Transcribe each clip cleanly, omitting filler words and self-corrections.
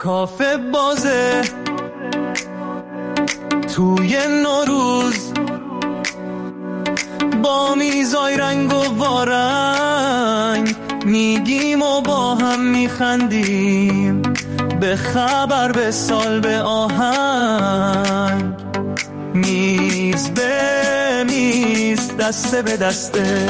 کافه بازه توی نوروز با میزای رنگ و وارنگ میگیم و با هم میخندیم، به خبر به سال به آهنگ، میز به میز دسته به دسته،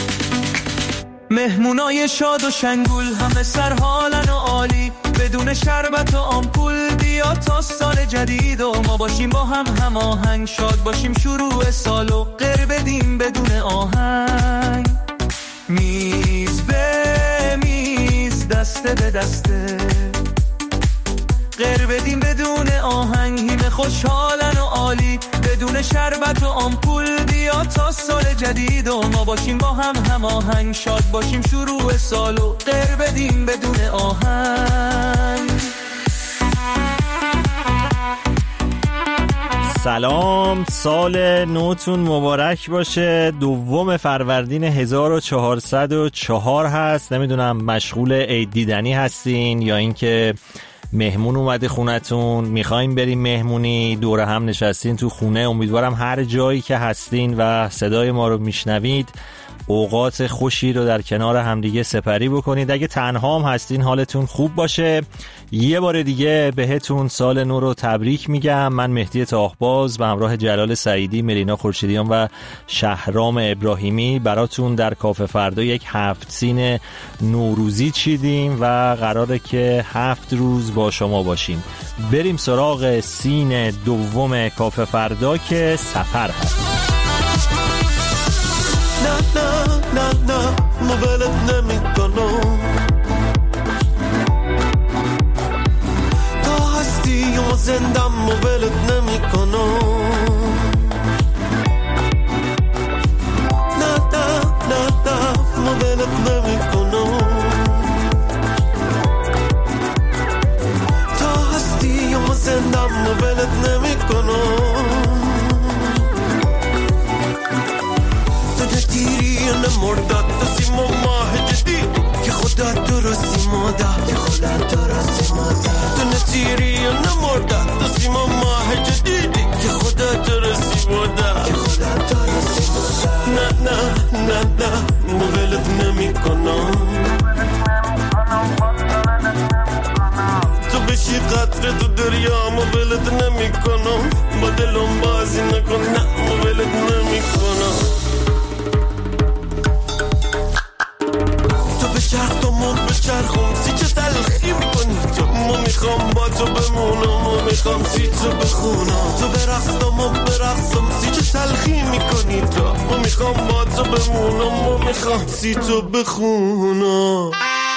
مهمونای شاد و شنگول همه سرحالن و عالی، بدون شربت و آمپول بیا تا سال جدید و ما باشیم با هم هماهنگ، شاد باشیم شروع سال و غر بدیم بدون آهنگ، میز به میز دسته به دسته، غر بدیم بدون آهنگ، همه خوشحالن و عالی، بدون شربت و آمپول بیا تا سال جدید و ما باشیم با هم هماهنگ، شاد باشیم شروع سال و غر بدیم بدون آهنگ. سلام، سال نوتون مبارک باشه. 2 فروردین 1404 هست. نمیدونم مشغول عید دیدنی هستین یا اینکه مهمون اومده خونتون، میخوایم بریم مهمونی، دور هم نشستین تو خونه. امیدوارم هر جایی که هستین و صدای ما رو میشنوید اوقات خوشی رو در کنار همدیگه سپری بکنید. اگه تنها هم هستین حالتون خوب باشه. یه بار دیگه بهتون سال نو رو تبریک میگم. من مهدی تاهباز به همراه جلال سعیدی، ملینا خورشیدیان و شهرام ابراهیمی براتون در کافه فردا یک 7 سین نوروزی چیدیم و قراره که 7 روز با شما باشیم. بریم سراغ سین دوم کافه فردا که سفر هست. نه ما ولت نمی کنم، تا هستی و زندم ما ولت نمی کنم، نه ما ولت نمی کنم، تا هستی و زندم ما ولت نمی کنم، نمردد دستی ما ماه جدید که خدا درستی ماده، که خدا درستی ماده، تو نتیری نمردد دستی ما ماه جدید که خدا درستی ماده، که خدا درستی ماده، نه ما ولت نمی کنم، تو بشی قطره تو دریا ما ولت نمی کنم، با دلم بازی نکن، نه ما ولت نمی کنم، بچرخ تو ما بچرخم سی چه تلخی میکنی تو، ما میخوام با تو بمونم، ما میخوام سی تو بخونم، تو برقصم ما برقصم سی چه تلخی میکنی تو، ما میخوام با تو بمونم، ما میخوام سی تو بخونم.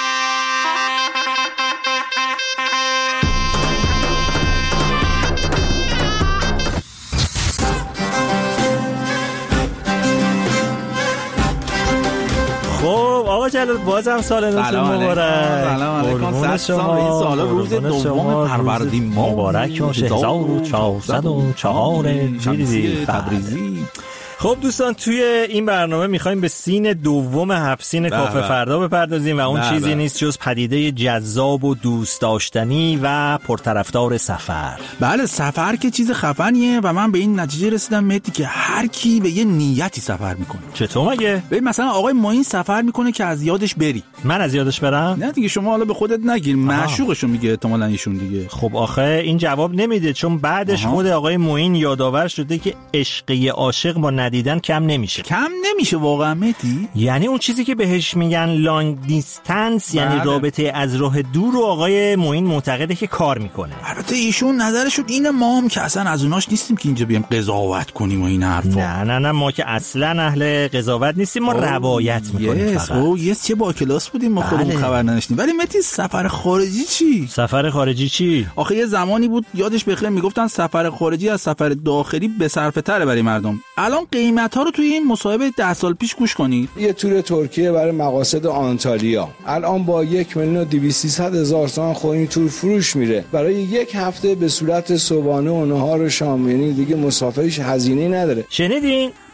آقا جلال بازم سال نوتون مبارک. سلام علیکم. شما این سال روز دوم فروردین مبارک باشه. 1404 تبریزی. خب دوستان، توی این برنامه میخوایم به سین دوم 7 سین کافه فردا بپردازیم و اون چیزی نیست جز پدیده جذاب و دوست داشتنی و پرطرفدار سفر. بله، سفر که چیز خفنیه و من به این نتیجه رسیدم مهدی که هر کی به یه نیتی سفر میکنه. چطور مگه؟ ببین مثلا آقای معین سفر میکنه که از یادش بری. من از یادش برم؟ نه دیگه، شما حالا به خودت نگیر، معشوقشو میگه احتمالاً ایشون دیگه. خب آخه این جواب نمیده، چون بعدش خود آقای معین یادآور شده که عشقی عاشق با دیدن کم نمیشه. کم نمیشه واقعا مهدی؟ یعنی اون چیزی که بهش میگن لانگ دیستنس، یعنی رابطه از راه دور، رو آقای معین معتقده که کار میکنه. البته ایشون نظرشون اینه، ما هم که اصلا از اوناش نیستیم که اینجا بیام قضاوت کنیم و این حرفا. نه ما که اصلا اهل قضاوت نیستیم، ما روایت میکنیم فقط. چه با کلاس بودیم ما، خودمون خبر نداشتیم. ولی مهدی سفر خارجی چی؟ سفر خارجی چی؟ آخه یه زمانی بود یادش بخیر میگفتن سفر خارجی از سفر داخلی به صرفه تره برای مردم. الان قیمت‌ها رو توی این مصاحبه 10 سال پیش گوش کنید. یه تور ترکیه برای مقاصد آنتالیا الان با 1,200,000 تومان خود این تور فروش میره. برای یک هفته به صورت صبحانه و نهار و شام، یعنی دیگه مسافرش هزینه‌ای نداره. شنیدین؟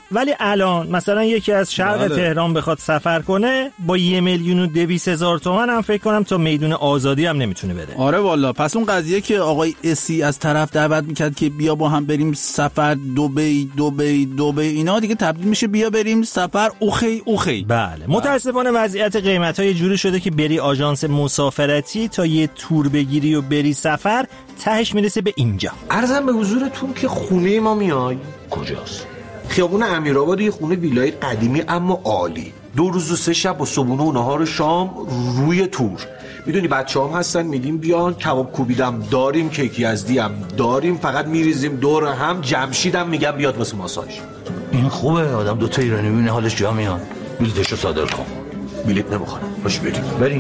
ولی الان مثلا یکی از شرق تهران بخواد سفر کنه با 1,200,000 تومان هم فکر کنم تا میدون آزادی هم نمیتونه بره. آره والا. پس اون قضیه که آقای اسی از طرف دعوت میکرد که بیا با هم بریم سفر دبی اینا دیگه تبدیل میشه بیا بریم سفر اوخی. بله. متاسفانه وضعیت قیمت‌ها یه جوری شده که بری آژانس مسافرتی تا یه تور بگیری و بری سفر تهش میرسه به اینجا. عرضم به حضورتون که خونه ما میای کجاست؟ خیابون امیرآباد، یه خونه ویلای قدیمی اما عالی. 2 روز و 3 شب با صبحونه و نهار شام روی تور. میدونی بچه‌هام هستن میگیم بیان کباب کوبیدم داریم، کیکی یزدی هم داریم، فقط میریزیم دور هم. جمشیدم میگم بیاد واسه ماساژ. این خوبه آدم 2 تا ایرانی ببینه حالش جا میاد. بلیتشو صادر کن. بلیت نمیخوام. باشه بریم.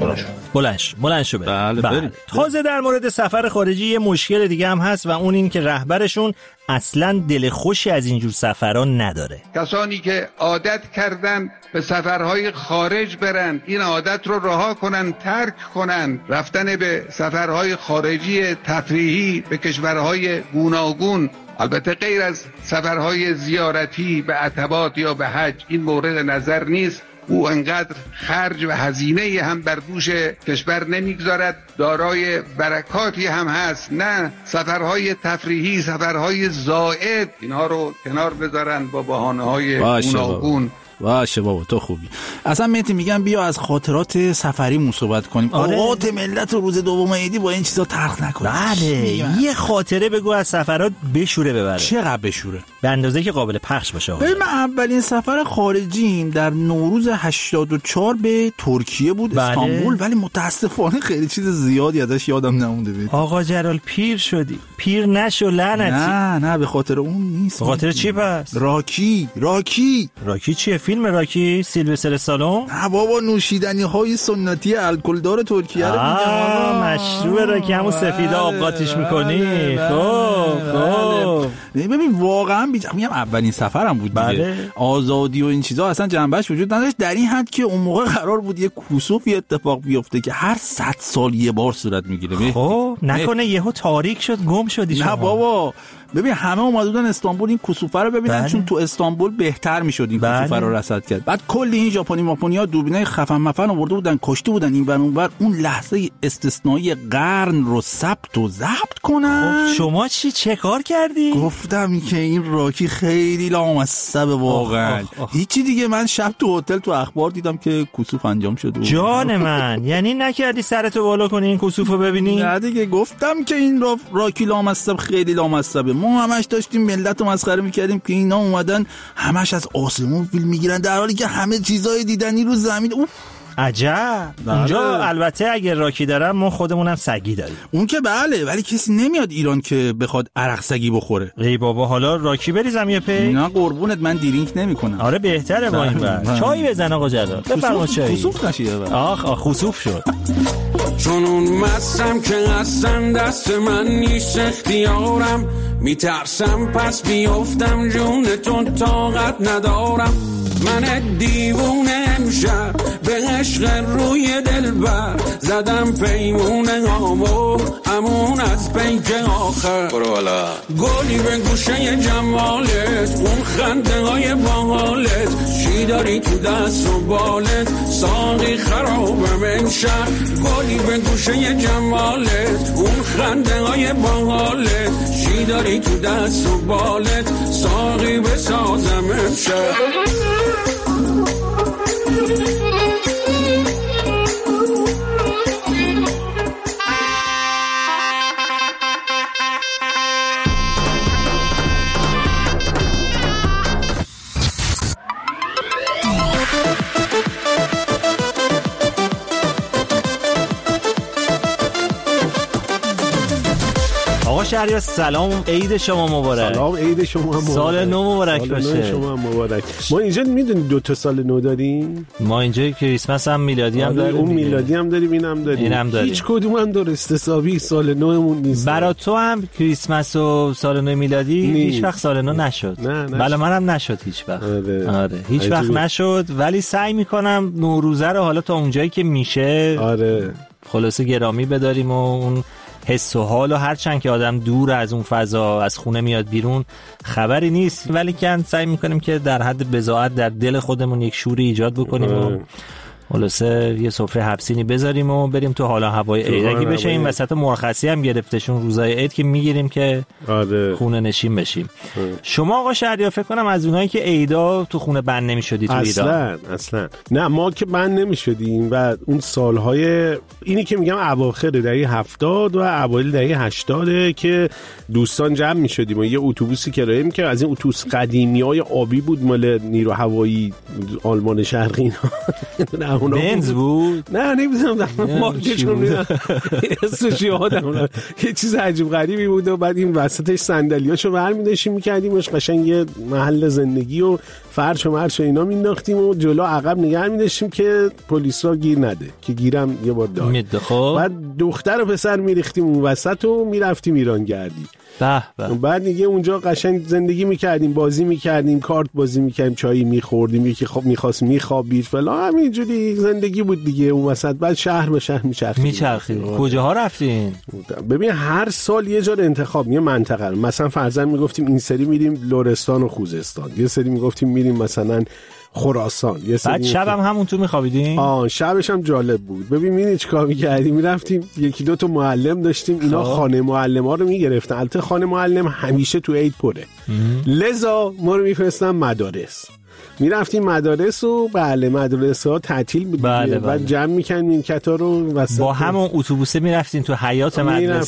بلند شو بریم. بله. تازه در مورد سفر خارجی یه مشکل دیگه هم هست و اون این که رهبرشون اصلا دل خوشی از اینجور سفرها نداره. کسانی که عادت کردن به سفرهای خارج برن این عادت رو رها کنن، ترک کنن. رفتن به سفرهای خارجی تفریحی به کشورهای گوناگون، البته غیر از سفرهای زیارتی به عتبات یا به حج، این مورد نظر نیست. او انقدر خرج و هزینه هم بر دوش کشور نمیگذارد، دارای برکاتی هم هست. نه سفرهای تفریحی، سفرهای زائد، اینها رو کنار بذارن با بهانه‌های گوناگون. باشه بابا تو خوبی. اصلا مهدی میگم بیا از خاطرات سفری صحبت کنیم. اوقات ملت روز دوم عیدی با این چیزا تلخ نکنیم. بله یه خاطره بگو از سفرات بشوره ببره. چقدر بشوره؟ به اندازه که قابل پخش باشه. من اولین سفر خارجیم در نوروز 84 به ترکیه بود. استانبول. ولی متاسفانه خیلی چیز زیادی ازش یادم نمونده بود. آقا جلال پیر شدی. پیر نشو لعنتی. نه به خاطر اون نیست. به خاطر چی پس؟ راکی چیه؟ فیلم راکی سیلوستر استالون؟ نه بابا نوشیدنی های سنتی الکل دار ترکیه رو میگم. مشروب راکی همون سفیده آبقاتیش میکنی. خب ببین واقعا میگم اولین سفرم بود دیگه. آزادی و این چیزا اصلا جنبش وجود نداشت، در این حد که اون موقع قرار بود یه کسوفی اتفاق بیفته که هر 100 سال یه بار صورت میگیره. خب نکنه یهو تاریک شد گم شدی شما؟ نه بابا ببین همه اومده بودن استانبول این کسوفه رو ببینن. چون تو استانبول بهتر میشد این کسوفه رو رصد کرد. بعد کلی این ژاپنی‌ها دوربینای خفن مفن آورده بودن، کشته بودن این ور اون ور، اون لحظه استثنایی قرن رو ثبت و ضبط کنن. خب شما چه کار کردی؟ گفتم که این راکی خیلی لامصب واقعا. هیچی دیگه. من شب تو هتل تو اخبار دیدم که کسوف انجام شده. جان من یعنی نکردی سرتو بالا کنی این کسوفو ببینی؟ نه دیگه گفتم که این راکی لامصب خیلی لامصبه. ما همش داشتیم ملت رو مسخره میکردیم که اینا اومدن همش از آسمون فیلم میگیرن در حالی که همه چیزای دیدنی رو زمین. عجب. اونجا البته اگر راکی دارم ما خودمونم سگی داریم. اون که بله، ولی کسی نمیاد ایران که بخواد عرق سگی بخوره. ای بابا حالا راکی بریزم یه پی؟ نه قربونت من درینک نمیکنم. آره بهتره با این بر. چای بزن آقا جلال. بفرما چای. خسوف نشیه. آخ خسوف شد. چون اون مستم که اصلا دست من نیست اختیارم، میترسم پس بیفتم جونتون طاقت ندارم. من دیوونه امشب به عشق روی دلبر زدم پیمونه هامو همون از پیک آخر. برو والا گلی به گوشه جمالت، اون خنده های باحالت، چی داری تو دست و بالت، ساقی خرابم امشب. گلی به گوشه جمالت، اون خنده های باحالت، چی داری تو دست و بالت، ساقی بسازم امشب. آقا شهریار سلام، عید شما مبارک. سلام، عید شما مبارک. سال نو مبارک باشه. سال نو شما مبارک. ما اینجا میدونی 2 سال نو داریم. ما اینجا کریسمس هم میلادی هم داریم. اون میلادی هم داریم، اینم داریم. هیچ کدوم هم درست حسابی سال نومون نیست. برای تو هم کریسمس و سال نو میلادی هیچ وقت سال نو نشد. بله منم نشد هیچ وقت. آره هیچ وقت نشد، ولی سعی میکنم نوروزه رو حالا تا اونجایی که میشه خلاصه گرامی بداریم و اون حس و حال و هرچند که آدم دور از اون فضا از خونه میاد بیرون خبری نیست، ولی که سعی میکنیم که در حد بضاعت در دل خودمون یک شوری ایجاد بکنیم و خلاصه یه سفره حبسینی بذاریم و بریم تو حالا هوای عید. اگه بشه این وسط مرخصی هم گرفتشون روزای عید که میگیریم که خونه نشین بشیم. شما آقا شهریار فکر کنم از اونایی که عیدا تو خونه بند نمیشدی تو عیدا. اصلا نه، ما که بند نمیشدیم و اون سالهای اینی که میگم اواخر دهه 70 و اوایل دهه 80 که دوستان جمع میشدیم و یه اتوبوسی کرایه می‌کردیم، از این اتوبوس قدیمیای آبی بود مال نیرو هوایی آلمان شرقی اینا. بنز بود؟ نه نمیدونم مارکشون میدونم اسمش یادم یه چیز عجیب غریبی بود و بعد این وسطش صندلیاشو برمی‌داشتیم می‌کردیمش قشنگ یه محل زندگی و فرش و مرش و اینا مینداختیم و جلو عقب نگه می‌داشتیم که پلیسا گیر نده، که گیرم یه بار داد. بعد دختر و پسر می‌ریختیم اون وسط و می‌رفتیم ایرانگردی. بعد دیگه اونجا قشنگ زندگی میکردیم، بازی میکردیم، کارت بازی میکردیم، چایی میخوردیم، یکی خب میخواست میخوابید فلان، همینجوری زندگی بود دیگه اون وسط. بعد شهر به شهر میچرخید. کجاها رفتین؟ ببین هر سال یه جا انتخاب، یه منطقه، مثلا فرضاً میگفتیم این سری میریم لرستان و خوزستان، یه سری میگفتیم میریم مثلا خراسان، بعد شب هم همون تو میخوابیدین؟ شبش هم جالب بود. ببین می‌بینی چیکار می‌کردیم؟ میرفتیم یکی دو تا معلم داشتیم، اینا خانه معلم‌ها رو می‌گرفتن. البته خانه معلم همیشه تو عید پره، لذا ما رو می‌فرستن مدارس. میرفتیم مدارس و مدرسه ها تعطیل بود. بعد جمع می‌کردیم این کتا رو با همون اتوبوسه میرفتیم تو حیاط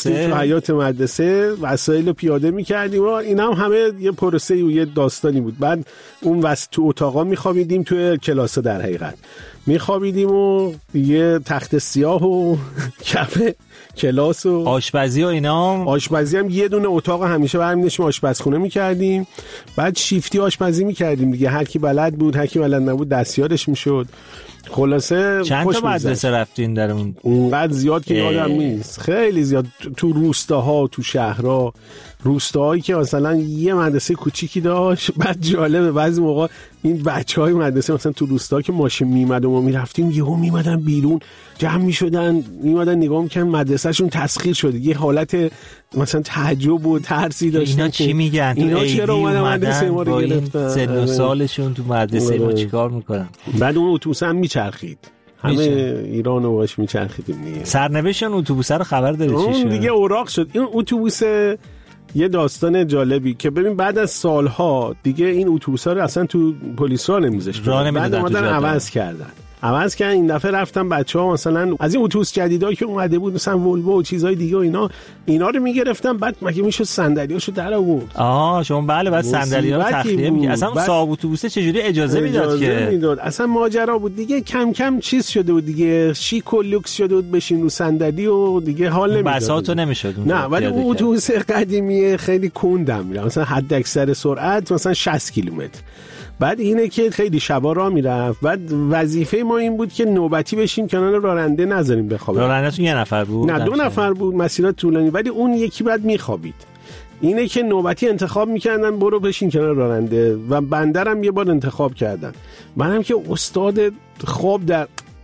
مدرسه وسایل رو پیاده می‌کردیم و اینا هم همه یه پروسه و یه داستانی بود. بعد اون تو اتاقا می‌خوابیدیم، تو کلاس‌ها در حقیقت می‌خوابیدیم و یه تخت سیاه و کف کلاس و آشپزی و اینا. آشپزی هم یه دونه اتاق همیشه برمی‌داشتیم آشپزخونه می‌کردیم. بعد شیفتی آشپزی می‌کردیم دیگه، هر کی بلد بود هر کی بلد نبود دستیارش می‌شد. خلاصه چند تا مدرسه رفتین در اونقدر زیاد که یادم نیست، خیلی زیاد، تو روستاها، تو شهرها، روستاهایی که مثلا یه مدرسه کوچیکی داشت. بعد جالبه بعضی موقع این بچهای مدرسه مثلا تو روستا که ماشین میمد و ما میرفتیم، یهو میمدن بیرون جمع میشدن، میمدن نگاه میکنن مدرسهشون تسخیر شده، یه حالت مثلا تعجب و ترسی داشتن. اینا چی میگن؟ اینا چرا اومدن مدرسه ما رو گرفتن؟ سن و سالشون تو مدرسه ما چیکار میکنن؟ بعد اون اتوبوس هم میچرخید، همه ایران رو باش میچرخیدیم دیگه. سرنوشت اون اتوبوس رو خبر داری چی شد؟ دیگه اوراق شد این اتوبوس. یه داستان جالبی که ببین بعد از سالها دیگه این اتوبوسا رو اصلا تو پلیسا نمیذاشتن، بعد اومدن عوض کردن. این دفعه رفتن بچه‌ها مثلا از این اتوبوس جدیدایی که اومده بود مثلا ولوو و چیزای دیگه و اینا رو میگرفتن، بعد مگه میشد صندلیاشو در آورد؟ شما بعد صندلی‌ها رو تخلیه می‌کرد. اصلا صاحب اتوبوس چجوری اجازه میداد؟ اصلا ماجرا بود دیگه، کم کم چیز شده بود دیگه، شیک و لوکس شده بود، بشین رو صندلی و دیگه حال نمیداد. بساطو نمیشد. نه ولی اون اتوبوس قدیمی خیلی کندم میره، مثلا حد اکثر سرعت مثلا 60 کیلومتر. بعد اینه که خیلی شبا راه میرفت. بعد وظیفه ما این بود که نوبتی بشیم کنار راننده نذاریم بخوابه. راننده‌تون یه نفر بود؟ نه 2 نفر بود، مسیرات طولانی، ولی اون یکی بعد میخوابید. اینه که نوبتی انتخاب میکردن برو بشین کنار راننده و بندرم یه بار انتخاب کردن. منم که استاد خواب در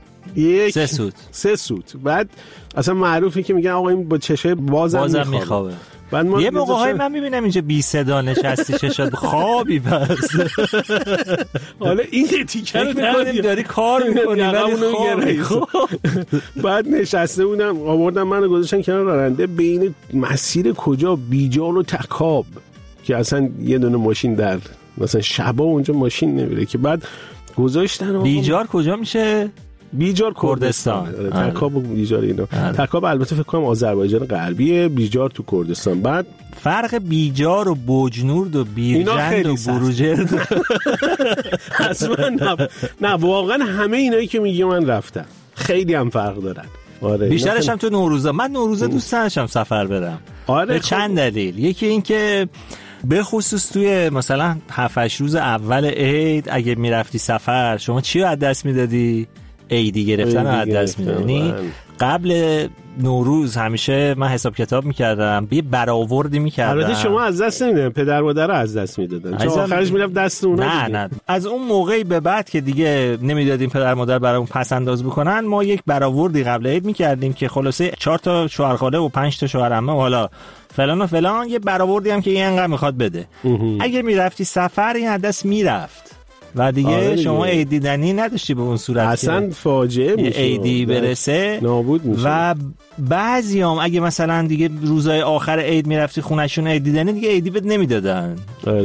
سه سوت. بعد اصلا معروفه که میگن آقا این با چشه بازم میخوابه. یه موقع‌های من میبینم اینجا بی صدا نشستی چشات خوابی بس. حالا این تیکه رو داری کار میکنی ولی خوابی. بعد نشسته بودم، آوردم منو گذاشتن کنار راننده بین مسیر کجا بیجار و تکاب که اصلا یه دونه ماشین در مثلا شبا اونجا ماشین نمیره، که بعد گذاشتن. بیجار کجا میشه؟ بیجار کردستان. تکاب و بیجار اینا. تکاب البته فکر کنم آذربایجان غربیه، بیجار تو کردستان. بعد فرق بیجار و بوجنورد و بیرجند و بروجرد اصلا نه واقعا همه اینایی که میگی من رفتم، خیلی هم فرق دارن. آره بیشترش هم تو نوروزه. من نوروزه دوست داشتم سفر برم. به چند دلیل. یکی این که به خصوص توی مثلا 7-8 روز اول عید اگه میرفتی سفر، شما چی رو از دست میدادی؟ عیدی گرفتن رو از دست میدادی. قبل نوروز همیشه من حساب کتاب میکردم، یه برآوردی میکردم. البته شما از دست نمیدن، پدر مادر از دست میدادن، چون آخرش میرفت دست اونا. نه از اون موقعی به بعد که دیگه نمیدادیم پدر مادر برامون پس انداز بکنن، ما یک برآوردی قبل عید میکردیم که خلاصه 4 تا شوهرخاله و 5 تا شوهرعمه و حالا فلان و فلان، یه برآوردی هم که این انقدر میخواد بده. اگه میرفتی سفر این از دست میرفت و دیگه شما عید دیدنی نداشتی به اون صورت، اصلا فاجعه میشه، عیدی برسه نابود میشه. و بعضیام اگه مثلا دیگه روزای آخر عید میرفتی خونشون عید دیدنی، دیگه عیدی بهت نمیدادن.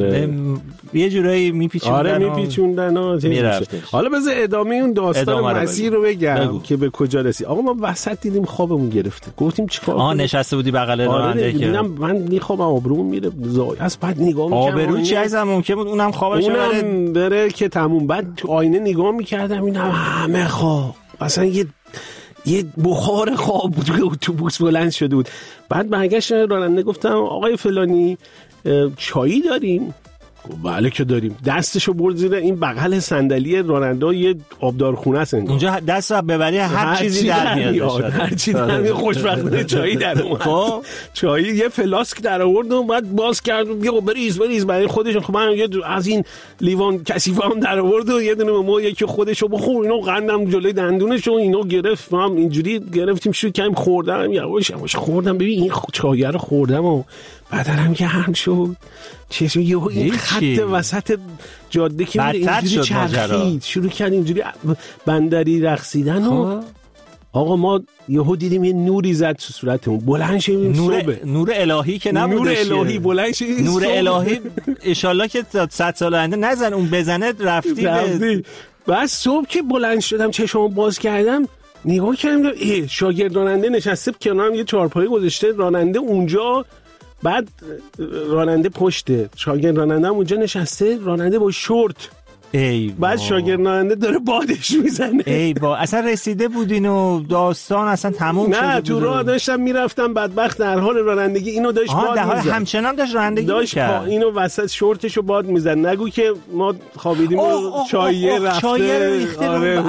یه جورایی میپیچوندن و میرفتش. حالا بذار ادامه اون داستان مسیر رو بگم که به کجا رسید. آقا ما وسط دیدیم خوابمون گرفته، گفتیم چیکار کنیم؟ نشسته بودی بغل راننده که من میخوام آبروم میره از بعد نگاه میکنم آبرو چی عزیزم ممکن بود اونم خوابش بره که تموم. بعد تو آینه نگاه میکردم اینم همه خواب، مثلا یه بخار خواب بود که اتوبوس بلند شده بود. بعد برگشت راننده گفتم آقای فلانی چایی داریم؟ بله که داریم. دستشو برد زیر این بغل صندلی راننده، یه آبدارخونه است اونجا، دست رو ببری هر چیزی در میاد، هر چیزی در میاد. خوشبختانه چایی در اومد. خب چایی یه فلاسک در آورد و بعد باز کرد و بیا بریز برای خودش. خب من یه از این لیوان کثیفه هم در آورد و یه دونه ما یکی خودشو بخور، اینو قندم جلوی دندونش و اینو گرفت، هم اینجوری گرفتیم شروع کردیم خوردن. یواش خوردم، ببین این چای رو خوردم و بدنم گرم شد. چه این خط وسط جاده که میره اینجوری چرخید، شروع کرد اینجوری بندری رقصیدن و آقا ما یهو دیدیم یه نوری زد تو صورتمون، بلند شدیم. نور الهی که نبودش، نور الهی بلند شدیم. نور الهی ان شاءالله که 100 سال آینده نزن اون بزنه رفتی. بعد صبح که بلند شدم چشمو باز کردم نگاه کردم شاگرد راننده نشسته کنارم، یه چهارپایه گذاشته راننده اونجا، بعد راننده پشته، شاگرد راننده هم اونجا نشسته، راننده با شورت. بعد شاگرد راننده داره بادش میزنه. اصلا رسیده بودین و داستان اصلا تموم شده بود. نه تو راه داشتم میرفتم، بدبخت در حال رانندگی اینو داشت باد میزد، همچنان داشت رانندگی میکرد، اینو وسط شورتشو باد میزد. نگو که ما خوابیدیم و چایه رفته. آره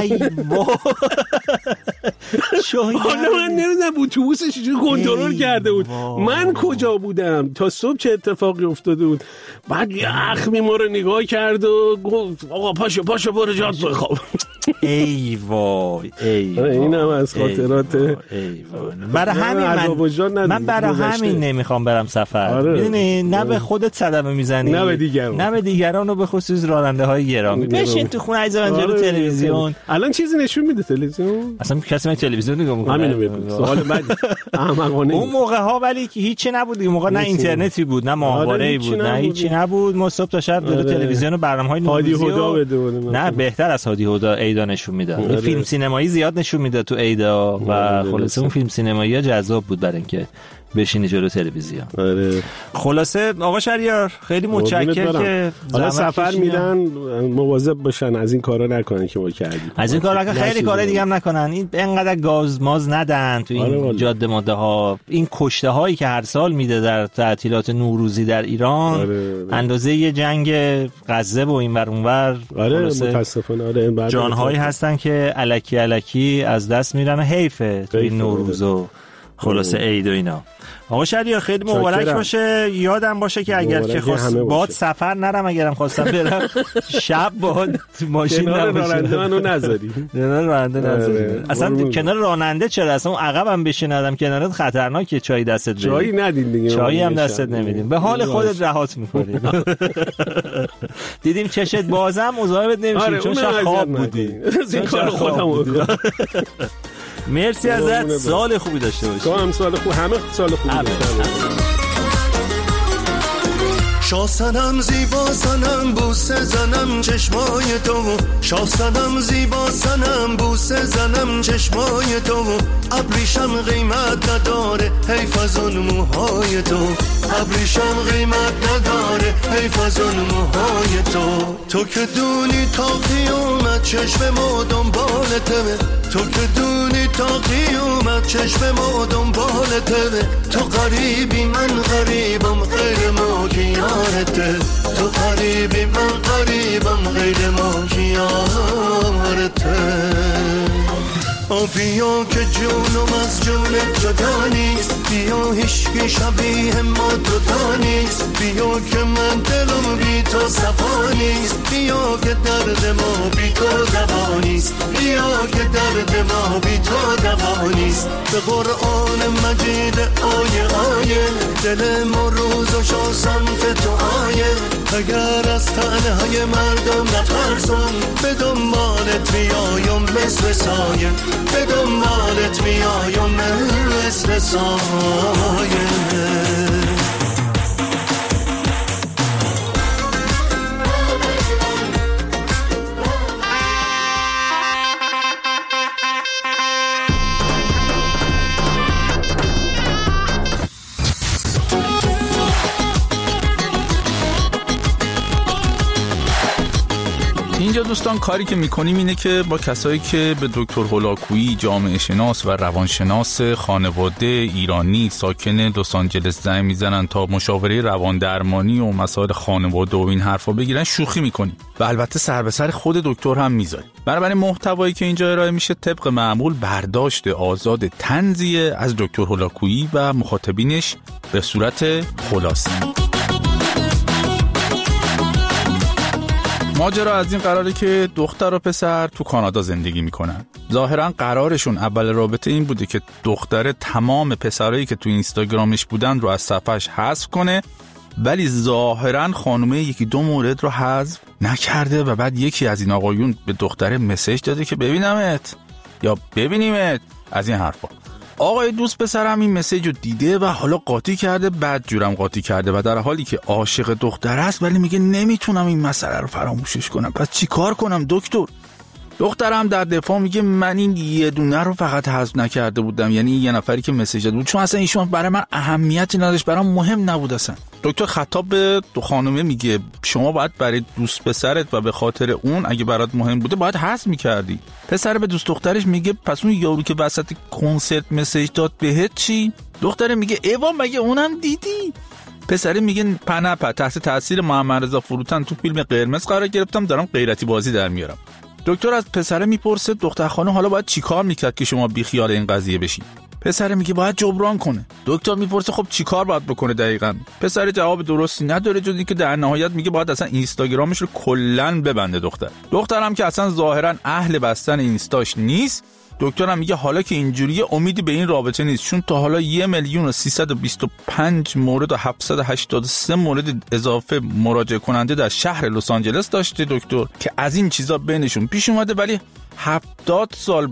حالا من نمیدونم اتوبوسش چجوری کنترل کرده بود، من کجا بودم تا صبح چه اتفاقی افتاده بود. بعد یخ ما رو نگاه کرد و گفت آقا پاشو برو جات بخواب. ای وای اینم از خاطرات. برای همین من برای همین نمیخوام برم سفر. میدونی نه به خودت صدمه میزنی نه به دیگران و به خصوص راننده های گرامی. بشین تو خونه عزیز من جلو تلویزیون. الان چیزی نشون میده تلویزیون؟ اصلا کسی من تلویزیون نگاه میکنه. همینو بگو. سوال بعد احمقانه. اون موقع ها ولی که هیچی نبود، اون موقع نه اینترنتی بود نه ماهواره‌ای بود نه هیچی نبود. ما صبح تا شب جلو تلویزیون و برنامه‌های نوروزی نه بهتر از هادی هدا عیدا نشون میداد. فیلم سینمایی زیاد نشون میداد تو عیدا و خلاصه اون فیلم سینمایی ها جذاب بود برای اینکه بشینی جلو تلویزیون. خلاصه آقا شهریار خیلی متشکرم که حالا سفر میرن مواظب باشن از این کارا نکنن که ما کردیم. از این کارا نکنن، خیلی کارا دیگه هم نکنن. این اینقدر گاز ماز ندن تو این جاده ماده ها. این کشته هایی که هر سال میده در تعطیلات نوروزی در ایران اندازه یه جنگ غزه و اینور اونور متاسفانه جانهایی هستن که الکی از دست میرن و حیفه تو این نوروز و خلاصه عید و اینا. آقا شهریار خیلی مبارک باشه. یادم باشه که اگر که خواست باد سفر نرم، اگرم خواستم برم شب باد ماشین کنار راننده منو نذاری. کنار راننده نذاری. اصلا کنار راننده چرا؟ اصلا اون عقبم بشینادم کنارت خطرناکه. چای دستت بدی. چای ندین دیگه. چایی هم دستت نمیدیم. به حال خودت رهات می‌کنی. دیدیم چشت بازم مزاحمت نمیشیم چون شب خواب بودی. این کارو خودم مرسی ازت. سال خوبی داشته باشی. تو هم سال خوب، همه سال خوبی شاسنم زیبا سنم بوسه زنم چشمای تو، شاسنم زیبا سنم بوسه زنم چشمای تو، ابریشم قیمت نداره حیف از اون موهای تو، ابریشم قیمت نداره حیف از اون موهای تو. تو که دونی تا قیامت چشم ما دنبالته، تو که دونی تا قیامت چشم ما دنبالته، تو غریبی من غریبم غیر ما کیارته، تو غریبی من غریبم غیر ما کیارته. بیا که جونم از جونت جدا نیست، بیا هیچکی شبیه ما دوتا نیست، بیا که من دلم بی تو صفا نیست، بیا که درد ما بی تو دوا نیست، بیا که درد ما بی تو دوا نیست. به قرآن مجید آیه آیه دل ما روز و شو سمت تو آیه، اگر از تنهای مردم نترسم به دنبالت میایم مثل سایه، به دنبالت میایم مثل سایه. اینجا دوستان کاری که میکنیم اینه که با کسایی که به دکتر هولاکویی جامعه شناس و روانشناس خانواده ایرانی ساکن لس آنجلس زنگ میزنن تا مشاوره روان درمانی و مسائل خانواده و این حرفا بگیرن، شوخی میکنیم و البته سر به سر خود دکتر هم میذاریم. بنابراین محتوایی که اینجا ارائه میشه طبق معمول برداشت آزاد طنزیه از دکتر هولاکویی و مخاطبینش به صورت خلاصه. ماجرا از این قراره که دختر و پسر تو کانادا زندگی میکنن. ظاهرا قرارشون اول رابطه این بوده که دختر تمام پسرایی که تو اینستاگرامش بودن رو از صفحش حذف کنه، ولی ظاهرا خانومه یکی دو مورد رو حذف نکرده و بعد یکی از این آقایون به دختر مسیج داده که ببینمت یا ببینیمت، از این حرفا. آقای دوست پسرم این مسیج رو دیده و حالا قاطی کرده، بعد جورم قاطی کرده و در حالی که عاشق دختر است ولی میگه نمیتونم این مسئله رو فراموشش کنم، پس چی کار کنم دکتر؟ دخترم در دفاع میگه من این یه دونه رو فقط حذف نکرده بودم، یعنی یه نفری که مسیج داد بود، چون اصلا ایشون برای من اهمیتی نداشت، برام مهم نبود اصلا. دکتر خطاب به خانومه میگه شما باید برای دوست پسرت و به خاطر اون اگه برات مهم بوده باید حذف میکردی. پسر به دوست دخترش میگه پس اون یارو که وسط کنسرت مسیج داد بهت چی؟ دختره میگه ایوا مگه اونم دیدی؟ پسره میگه پنپا تحت تاثیر محمد رضا فروتن تو فیلم قرمز قرار گرفتم، دارم غیرتی بازی در میارم. دکتر از پسره میپرسه دختر خانم حالا باید چیکار میکرد که شما بی خیال این قضیه بشین؟ پسره میگه باید جبران کنه. دکتر میپرسه خب چیکار باید بکنه دقیقاً؟ پسر جواب درستی نداره جز اینکه در نهایت میگه باید اصلا اینستاگرامش رو کلاً ببنده. دخترم که اصلا ظاهراً اهل بستن اینستاش نیست. دکترم میگه حالا که اینجوریه امیدی به این رابطه نیست، چون تا حالا 1,325 مورد و 783 مورد اضافه مراجعه کننده در شهر لس آنجلس داشته دکتر که از این چیزا بینشون پیش اومده، ولی 70 سال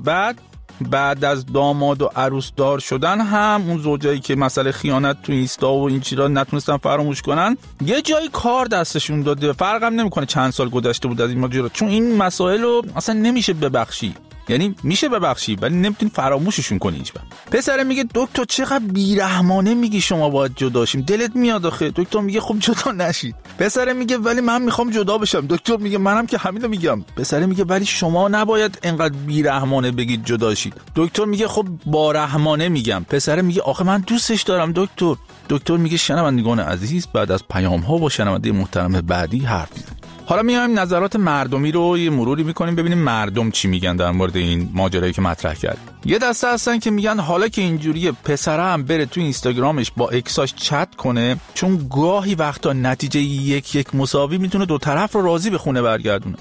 بعد از داماد و عروس دار شدن هم اون زوجایی که مسئله خیانت تو اینستا و این چیزا نتونستن فراموش کنن یه جایی کار دستشون داده. فرقم نمیکنه چند سال گذشته بود از این ماجرا، چون این مسائل رو اصلا نمیشه ببخشی، یعنی میشه ببخشی ولی نمیتونی فراموششون کنی هیچ وقت. پسر میگه دکتر چقدر بیرحمانه میگی شما باید جدا شیم، دلت میاد آخه. دکتر میگه خب جدا نشید. پسر میگه ولی من میخوام جدا بشم. دکتر میگه منم که همینو میگم. پسر میگه ولی شما نباید انقدر بیرحمانه بگید جدا شید. دکتر میگه خب با رحمانه میگم. پسر میگه آخه من دوستش دارم دکتر. دکتر میگه شنوندگان عزیز بعد از پیام ها با شنونده محترم بعدی حرف میزنیم. حالا میایم نظرات مردمی رو یه مروری میکنیم ببینیم مردم چی میگن در مورد این ماجرایی که مطرح کرد. یه دسته هستن که میگن حالا که اینجوریه پسره هم بره تو اینستاگرامش با اکساش چت کنه، چون گاهی وقتا نتیجه یک مساوی میتونه دو طرف رو راضی به خونه برگردونه.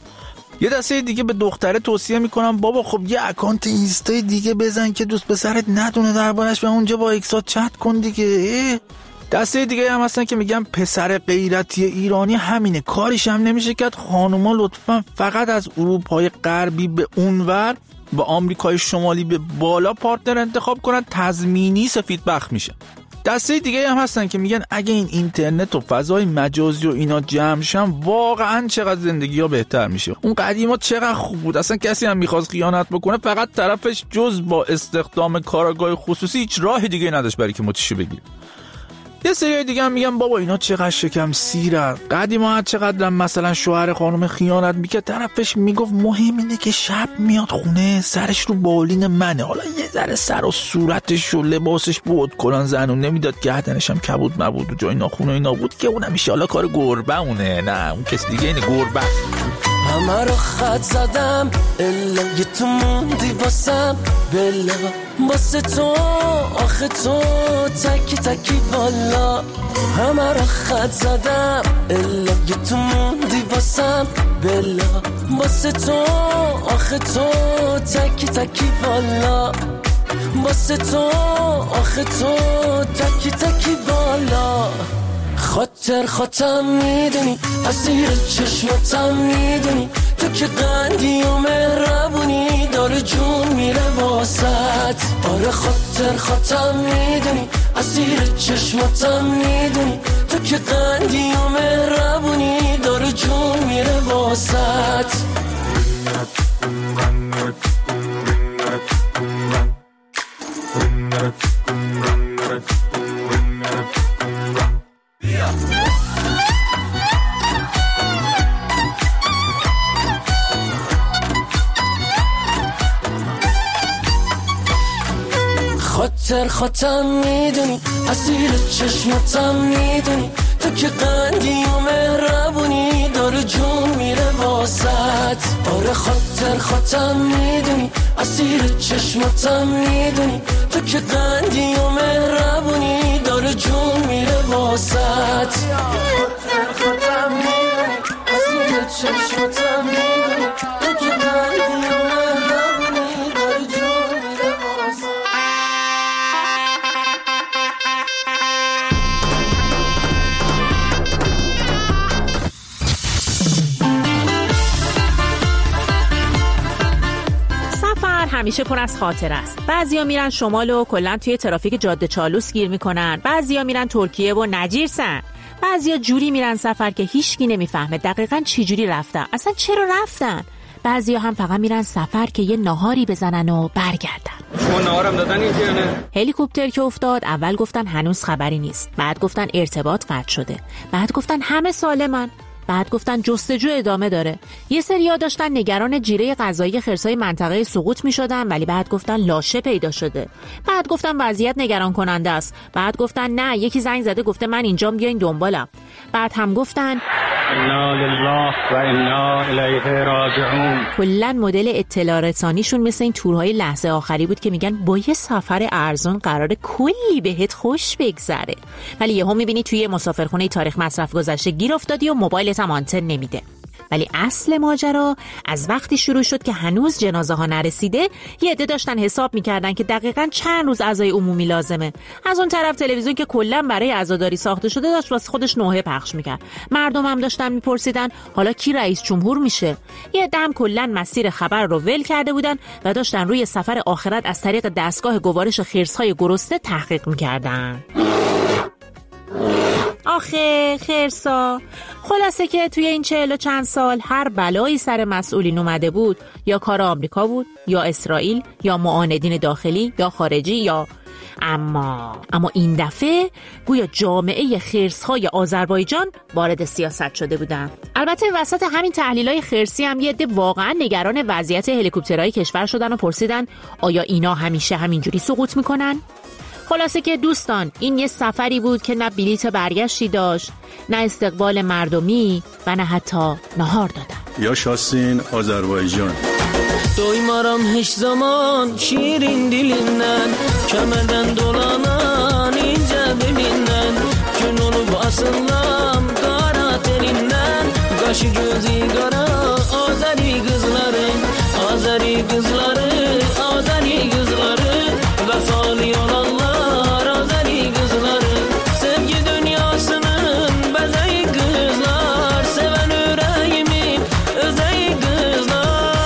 یه دسته دیگه به دختره توصیه میکنم بابا خب یه اکانت اینستا دیگه بزن که دوست پسرت ندونه دربارش و اونجا با اکسات چت کن دیگه. دسته دیگه هم هستن که میگن پسر غیرتی ایرانی همینه، کاریش هم نمیشه کرد، خانوما لطفا فقط از اروپای غربی به اونور و آمریکای شمالی به بالا پارتنر انتخاب کنن، تضمینی سفید بخت میشه. دسته دیگه هم هستن که میگن اگه این اینترنت و فضای مجازی و اینا جمع شن واقعا چقدر زندگی ها بهتر میشه. اون قدیما چقدر خوب بود، اصلا کسی هم میخواست خیانت بکنه فقط طرفش جز با استخدام کارآگاه خصوصی هیچ راه دیگه نداشت برای که مچشو بگیره. یه سری دیگه هم میگم بابا اینا چقدر شکم سیرن. قدیما چقدر مثلا شوهر خانم خیانت میکرد طرفش میگفت مهم اینه که شب میاد خونه سرش رو بالین منه، حالا یه ذره سر و صورتش و لباسش بود کلان زنون نمیداد، گردنش هم کبود مبود و جای ناخون و اینا بود که اونم میشه حالا کار گربه اونه، نه اون کس دیگه اینه گربه. همه رو خط زدم الا یه تو موندی واسم بلا واسه تو آخه تو تکی تکی والا همه رو خط زدم الا یه تو موندی واسم بلا واسه تو آخه تو تکی تکی والا واسه تو آخه تو تکی تکی والا خاطر خاطم میدونی اسیر چشماتم میدونی تو که قندی و مهربونی داره جون میره واسط آره خاطر خاطم میدونی اسیر چشماتم میدونی تو که قندی و مهربونی داره جون میره واسط خاطر خاطم میدونی اسیر چشماتم میدونی تو که قندی و مهربونی داره جون میره واسط آره خاطر خاطم میدونی اسیر چشماتم میدونی تو که قندی و مهربونی داره جون میره واسط خاطر خاطم میدونی اسیر چشماتم میدونی تو که قندی و مهربونی داره جون میره واسط همیشه پر از خاطر است. بعضیا میرن شمال و کلا توی ترافیک جاده چالوس گیر میکنن، بعضیا میرن ترکیه و نجیرسن، بعضیا جوری میرن سفر که هیچکی نمیفهمه دقیقاً چی جوری رفتن، اصلا چرا رفتن. بعضیا هم فقط میرن سفر که یه ناهاری بزنن و برگردن. اون ناهارم دادن اینجا نه؟ هلیکوپتر که افتاد اول گفتن هنوز خبری نیست، بعد گفتن ارتباط قطع شده، بعد گفتن همه سالمن، بعد گفتن جستجو ادامه داره. یه سریا داشتن نگران جیره غذایی خرسای منطقه سقوط می‌شدن، ولی بعد گفتن لاشه پیدا شده. بعد گفتن وضعیت نگران کننده است. بعد گفتن نه، یکی زنگ زده گفته من اینجام بیاین دنبالم. بعد هم گفتن انا لله و انا الیه راجعون. کلاً مدل اطلاع رسانیشون مثل این تورهای لحظه آخری بود که میگن با یه سفر ارزون قراره کلی بهت خوش بگذره، ولی یهو میبینی توی مسافرخونه تاریخ مصرف گذشته گیر افتادی و موبایلت هم آنتن نمیده. ولی اصل ماجرا از وقتی شروع شد که هنوز جنازه ها نرسیده، یه عده داشتن حساب میکردن که دقیقاً چند روز عزای عمومی لازمه. از اون طرف تلویزیون که کلاً برای عزاداری ساخته شده داشت واسه خودش نوحه پخش میکرد. مردم هم داشتن میپرسیدن حالا کی رئیس جمهور میشه. یه عده هم کلاً مسیر خبر رو ول کرده بودن و داشتن روی سفر آخرت از طریق دستگاه گوارش خرس‌های گرسنه تحقیق میکردن. آخه خرسا. خلاصه که توی این 40 و چند سال هر بلایی سر مسئولین اومده بود، یا کار آمریکا بود، یا اسرائیل، یا معاندین داخلی، یا خارجی، یا اما این دفعه گویا جامعه خرس‌های آذربایجان وارد سیاست شده بودن. البته وسط همین تحلیل‌های خرسی هم یه عده واقعا نگران وضعیت هلیکوپترهای کشور شدن و پرسیدن آیا اینا همیشه همینجوری سقوط میکنن؟ خلاصه که دوستان این یه سفری بود که نه بلیت برگشتی داشت، نه استقبال مردمی و نه حتی نهار دادن. یا شاسین آذربایجان Doymaram hiç zaman şirin dilinden, kemeden dolanan ince belinden, gün olup asıllam kara telinden, kaşı gözü kara Azeri kızları, Azeri kızları, Azeri kızları, vefalı olanlar Azeri kızları, sevgi dünyasının bezeyi kızlar, seven yüreğimin özeyi kızlar.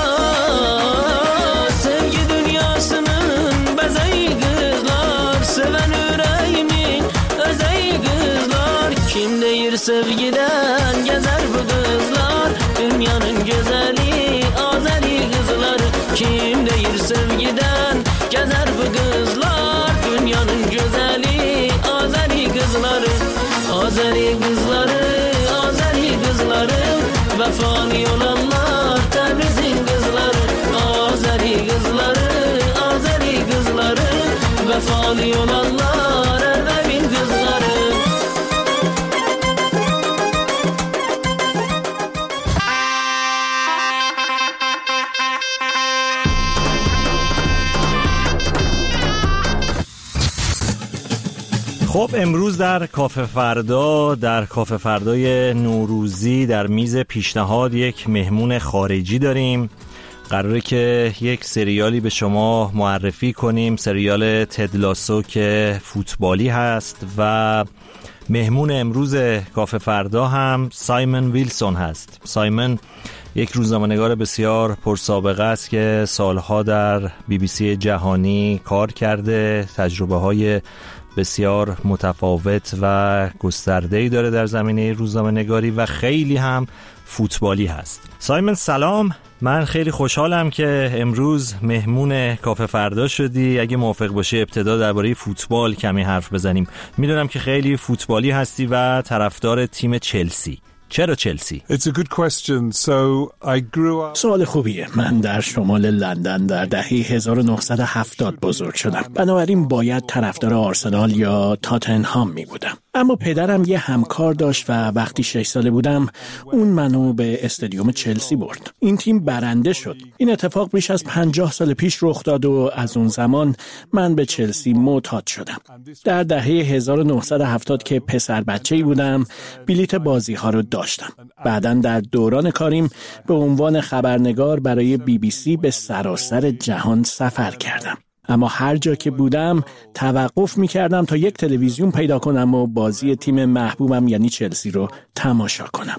Sevgiden gezer bu kızlar, dünyanın güzeli Azeri kızları. Kim değil sevgiden gezer bu kızlar, dünyanın güzeli Azeri kızları. Azeri kızları, Azeri kızları, vefalı olanlar Tebriz'in kızları. Azeri kızları, Azeri kızları, vefalı olanlar Erbil'in kızları. خب امروز در کافه فردای نوروزی در میز پیشنهاد یک مهمون خارجی داریم. قراره که یک سریالی به شما معرفی کنیم، سریال تد لاسو که فوتبالی هست و مهمون امروز کافه فردا هم سایمون ویلسون هست. سایمون یک روزنامه‌نگار بسیار پرسابقه است که سالها در BBC جهانی کار کرده، تجربه‌های بسیار متفاوت و گسترده‌ای داره در زمینه روزنامه‌نگاری و خیلی هم فوتبالی هست. سایمون سلام، من خیلی خوشحالم که امروز مهمون کافه فردا شدی. اگه موافق باشی ابتدا درباره فوتبال کمی حرف بزنیم. میدونم که خیلی فوتبالی هستی و طرفدار تیم چلسی. چرا چلسی؟ It's a good question. So I grew up... سوال خوبیه. من در شمال لندن در دهه 1970 بزرگ شدم. بنابراین باید طرفدار آرسنال یا تاتنهام می بودم. اما پدرم یه همکار داشت و وقتی 6 ساله بودم اون منو به استادیوم چلسی برد. این تیم برنده شد. این اتفاق بیش از 50 سال پیش رخ داد و از اون زمان من به چلسی معتاد شدم. در دهه 1970 که پسر بچه‌ای بودم بلیت بازی‌ها رو داشتم. بعداً در دوران کاریم به عنوان خبرنگار برای BBC به سراسر جهان سفر کردم. اما هر جا که بودم توقف می‌کردم تا یک تلویزیون پیدا کنم و بازی تیم محبوبم یعنی چلسی رو تماشا کنم.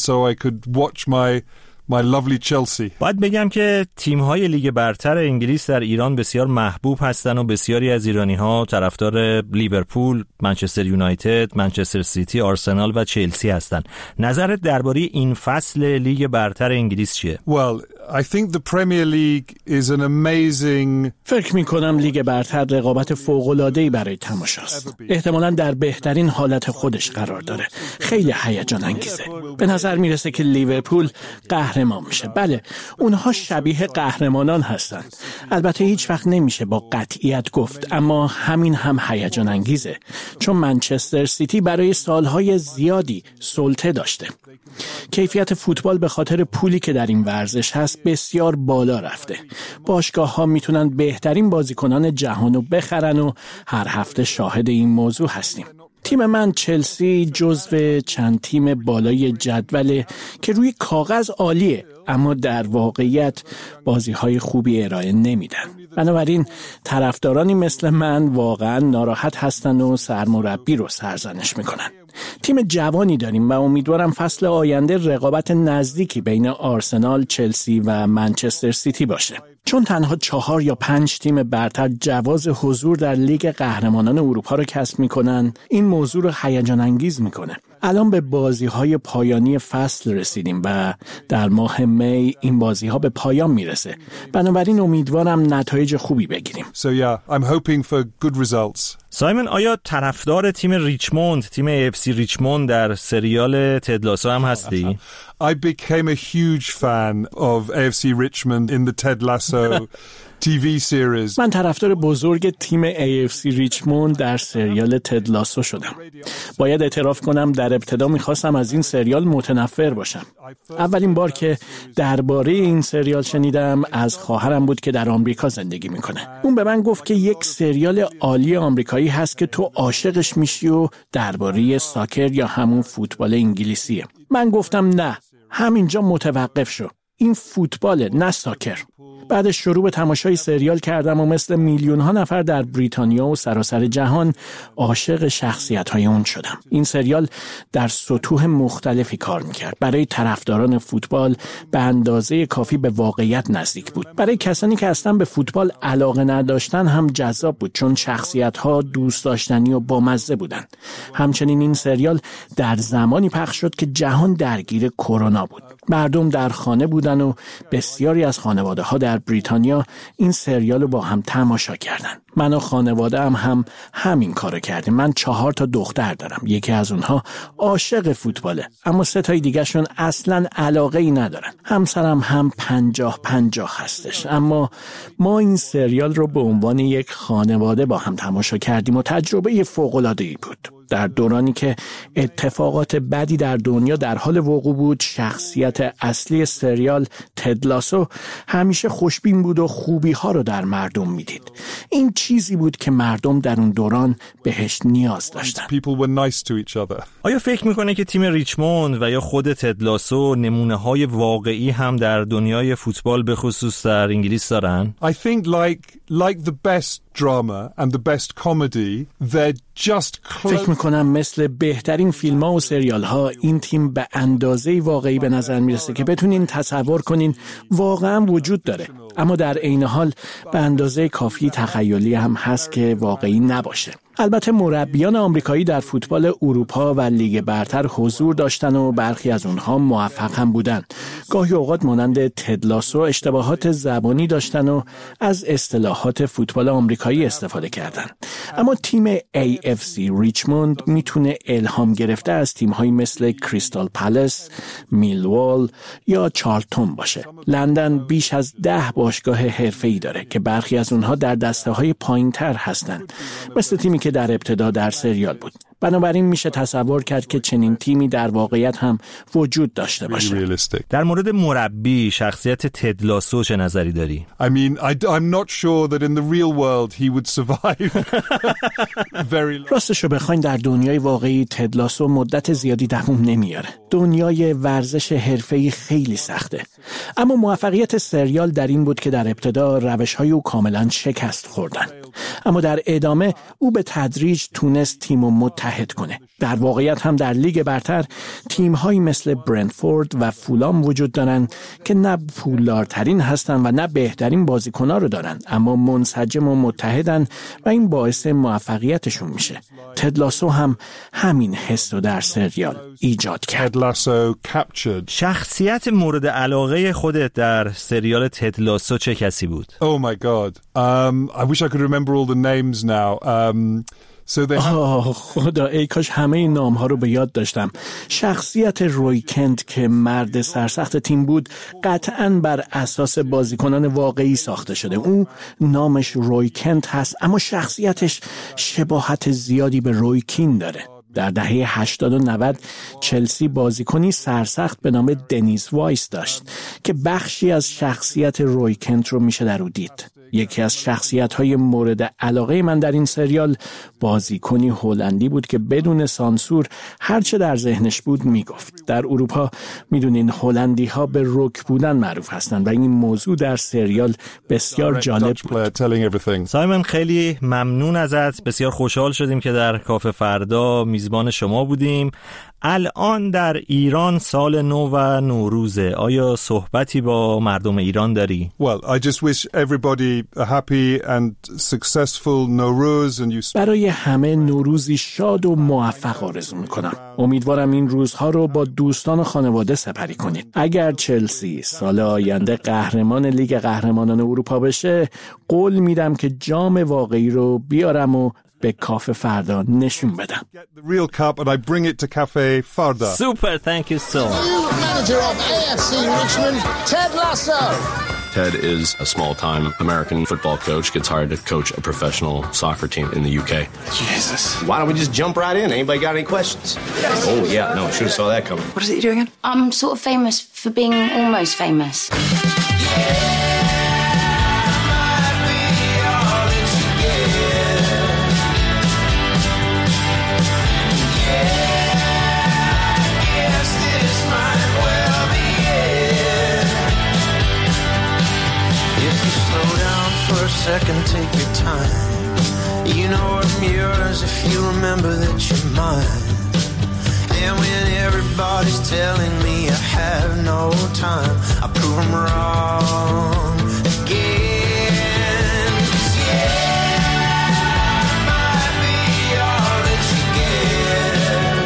My lovely Chelsea. باید بگم که تیم‌های لیگ برتر انگلیس در ایران بسیار محبوب هستن و بسیاری از ایرانی‌ها طرفدار لیورپول، منچستر یونایتد، منچستر سیتی، آرسنال و چلسی هستن. نظرت درباره این فصل لیگ برتر انگلیس چیه؟ Well, I think the Premier League is an amazing... فکر می‌کنم لیگ برتر رقابت فوق‌العاده‌ای برای تماشاست. احتمالاً در بهترین حالت خودش قرار داره. خیلی هیجان انگیزه. به نظر میرسه که لیورپول قهرمان میشه. بله، اونها شبیه قهرمانان هستن. البته هیچ وقت نمیشه با قطعیت گفت، اما همین هم هیجان انگیزه. چون منچستر سیتی برای سالهای زیادی سلطه داشته. کیفیت فوتبال به خاطر پولی که در این ورزش هست بسیار بالا رفته. باشگاه‌ها میتونن بهترین بازیکنان جهان رو بخرن و هر هفته شاهد این موضوع هستیم. تیم من چلسی جزو چند تیم بالای جدول که روی کاغذ عالیه اما در واقعیت بازی‌های خوبی ارائه نمیدن. بنابراین طرفدارانی مثل من واقعا ناراحت هستن و سرمربی رو سرزنش میکنن. تیم جوانی داریم و امیدوارم فصل آینده رقابت نزدیکی بین آرسنال، چلسی و منچستر سیتی باشه. چون تنها 4 یا 5 تیم برتر جواز حضور در لیگ قهرمانان اروپا رو کسب میکنن، این موضوع رو هیجان انگیز میکنه. الان به بازی‌های پایانی فصل رسیدیم و در ماه می این بازی‌ها به پایان میرسه. بنابراین امیدوارم نتایج خوبی بگیریم. So yeah, I'm hoping for good results. سایمون، آیا طرفدار تیم ریچموند، تیم AFC ریچموند در سریال تد لاسو هم هستی؟ I became a huge fan of AFC Richmond in the Ted Lasso TV series. من طرفدار بزرگ تیم AFC ریچموند در سریال تد لاسو شدم. باید اعتراف کنم در ابتدا میخواستم از این سریال متنفر باشم. اولین بار که درباره این سریال شنیدم از خواهرم بود که در آمریکا زندگی میکنه. اون به من گفت که یک سریال عالی آمریکایی هست که تو عاشقش میشی و درباره ساکر یا همون فوتبال انگلیسیه. من گفتم نه، همینجا متوقف شو. این فوتباله، نه ساکر. بعد شروع به تماشای سریال کردم و مثل میلیون‌ها نفر در بریتانیا و سراسر جهان عاشق شخصیت‌های اون شدم. این سریال در سطوح مختلفی کار می‌کرد. برای طرفداران فوتبال به اندازه کافی به واقعیت نزدیک بود. برای کسانی که اصلا به فوتبال علاقه نداشتن هم جذاب بود، چون شخصیت‌ها دوست داشتنی و بامزه بودند. همچنین این سریال در زمانی پخش شد که جهان درگیر کرونا بود. مردم در خانه بودن و بسیاری از خانواده‌ها در بریتانیا این سریال رو با هم تماشا کردن. من و خانواده‌ام هم همین کارو کردیم. من 4 تا دختر دارم. یکی از اونها عاشق فوتباله، اما 3 تای دیگه‌شون اصلاً علاقه‌ای ندارن. همسرم هم 50-50 هستش. اما ما این سریال رو به عنوان یک خانواده با هم تماشا کردیم و تجربه فوق‌العاده‌ای بود. در دورانی که اتفاقات بدی در دنیا در حال وقوع بود، شخصیت اصلی سریال تد لاسو همیشه خوشبین بود و خوبی ها رو در مردم میدید. این چیزی بود که مردم در اون دوران بهش نیاز داشتن. آیا فکر میکنه که تیم ریچموند و یا خود تد لاسو نمونه های واقعی هم در دنیای فوتبال به خصوص در انگلیس دارن؟ I think like the best drama and the best comedy, they're just فکر میکنم مثل بهترین فیلم ها و سریال ها این تیم به اندازه واقعی به نظر میرسه که بتونین تصور کنین واقعا وجود داره، اما در عین حال به اندازه کافی تخیلی هم هست که واقعی نباشه. البته مربیان آمریکایی در فوتبال اروپا و لیگ برتر حضور داشتن و برخی از اونها موفق هم بودن. گاهی اوقات مانند تد لاسو اشتباهات زبانی داشتن و از اصطلاحات فوتبال آمریکایی استفاده کردن. اما تیم AFC ریچموند میتونه الهام گرفته از تیم‌هایی مثل کریستال پالاس، میلوال یا چارلتون باشه. لندن بیش از 10 باشگاه حرفه‌ای داره که برخی از اونها در دسته‌های پایین‌تر هستن، مثل تیمی که در ابتدا در سریال بود. بنابراین میشه تصور کرد که چنین تیمی در واقعیت هم وجود داشته باشه. در مورد مربی شخصیت تد لاسو چه نظری داری؟ I mean, I'm not sure that in the real world he would survive very long. راستشو بخواین در دنیای واقعی تد لاسو مدت زیادی دوام نمیاره. دنیای ورزش حرفه‌ای خیلی سخته. اما موفقیت سریال در این بود که در ابتدا روش‌های او کاملا شکست خوردن. اما در ادامه او به تدریج تونست تیمو متحد کنه. در واقعیت هم در لیگ برتر تیم‌هایی مثل برنتفورد و فولام وجود دارن که نه پولدارترین هستن و نه بهترین بازیکن‌ها رو دارن، اما منسجم و متحدن و این باعث موفقیتشون میشه. تد لاسو هم همین حس رو در سریال ایجاد کرد. شخصیت مورد علاقه خودت در سریال تد لاسو چه کسی بود؟ Oh my god. I wish I could remember all the names now. خدا ای کاش همه این نام ها رو به یاد داشتم. شخصیت روی کنت که مرد سرسخت تیم بود قطعاً بر اساس بازیکنان واقعی ساخته شده. او نامش روی کنت هست اما شخصیتش شباهت زیادی به روی کین داره. در دهه 80 و 90 چلسی بازیکنی سرسخت به نام دنیز وایس داشت که بخشی از شخصیت روی کنت رو میشه در او دید. یکی از شخصیت‌های مورد علاقه من در این سریال بازیکنی هلندی بود که بدون سانسور هرچه در ذهنش بود میگفت. در اروپا میدونین هلندی‌ها به رک بودن معروف هستند و این موضوع در سریال بسیار جالب بود. سایمون خیلی ممنون ازت، بسیار خوشحال شدیم که در کافه فردا میزبان شما بودیم. الان در ایران سال نو و نوروزه، آیا صحبتی با مردم ایران داری؟ Well, I just wish everybody a happy and successful Nowruz and you. برای همه نوروزی شاد و موفق آرزو میکنم. امیدوارم این روزها رو با دوستان و خانواده سپری کنید. اگر چلسی سال آینده قهرمان لیگ قهرمانان اروپا بشه، قول میدم که جام واقعی رو بیارم و به کافه فردا نشون بدم. The real cup and I bring it to Cafe Farda. Super, thank you so much. Manager of AFC Richmond, Ted Lasso. Ted is a small-time American football coach, gets hired to coach a professional soccer team in the UK. Jesus. Why don't we just jump right in? Anybody got any questions? Oh, yeah, no, should have saw that coming. What is it you do again? I'm sort of famous for being almost famous. Second, take your time. You know I'm yours if you remember that you're mine. And when everybody's telling me I have no time, I prove them wrong again. 'Cause yeah, I might be all that you get.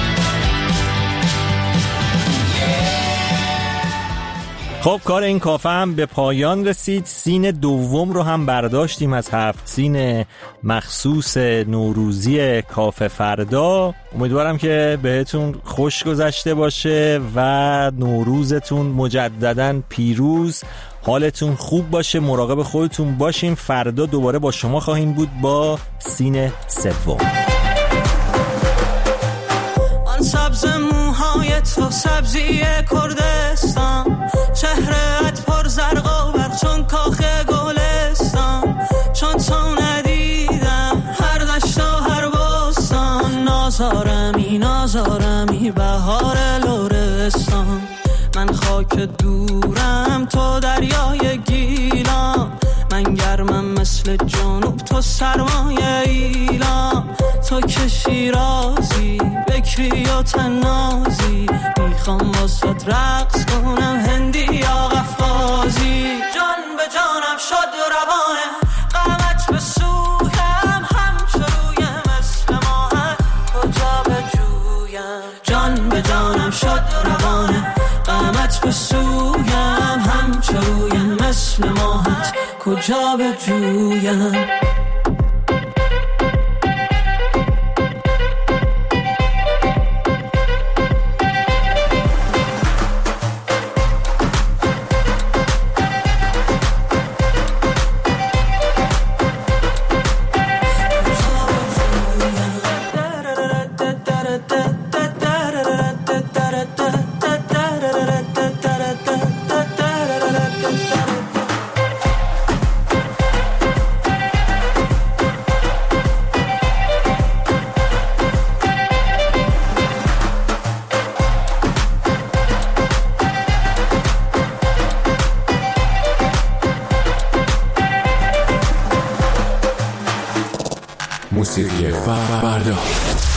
خب کار این کافه هم به پایان رسید. سین دوم رو هم برداشتیم از 7 سین مخصوص نوروزی کافه فردا. امیدوارم که بهتون خوش گذشته باشه و نوروزتون مجدداً پیروز، حالتون خوب باشه، مراقب خودتون باشین. فردا دوباره با شما خواهیم بود با سین سوم. سبز موهای تو سبزی کردستان، چهرهت پر زرق و برق چون کاخ گلستان، چون تو ندیدم هر دشت و هر بستان، نازارمی بهار لرستان، من خاک دورم تو دریای گیلان، من گرمم مثل جنوب تو سرمایه ایلان، تو که شیرازی بکری و تنازی، میخوام واسات رقص کنم هندی یا قفقازی، جان به جانم شد روانه قامت به سویم، همچروی مثل ماهت کجا بجویم، جان به جانم شد روانه قامت به سویم، همچروی مثل ماهت کجا بجویم. موسیقی فردا